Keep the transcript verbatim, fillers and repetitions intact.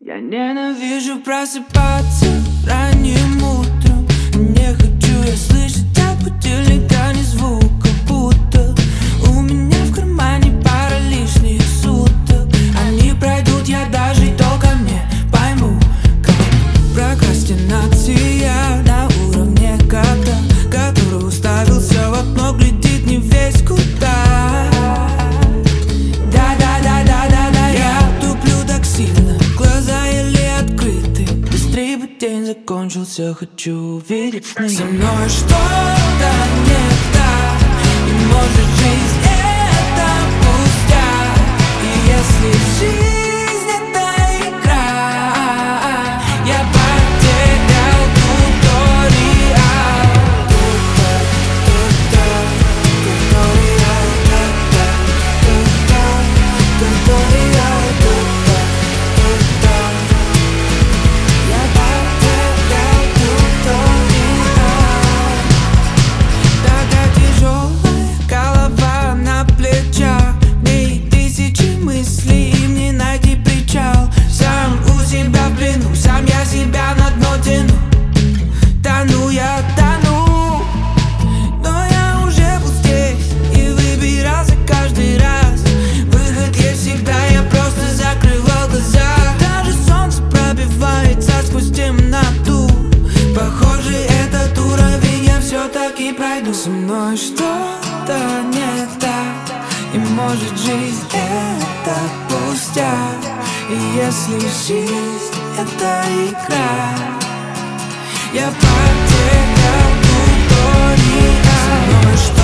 Я ненавижу просыпаться ранним утром. Не хочу я слышать от будильника ни звука, будто у меня в кармане пара лишних суток. Они пройдут, я даже и толком не пойму, как прокрастинация на уровне кота, который уставился в окно, глядит не весь куда. День закончился, хочу увидеть сны. Со мной что-то не так, и может жизнь это пустяк. И если жизнь это игра, я потерял туториал. Туториал, туториал, себя на дно тяну, тону я, тону. Но я уже был здесь и выбирался каждый раз. Выход есть всегда, я просто закрывал глаза. Даже солнце пробивается сквозь темноту. Похоже, этот уровень я все-таки пройду. Со мной что-то не так, и может жизнь это пустяк. И если жизнь это игра, я потерял туториал.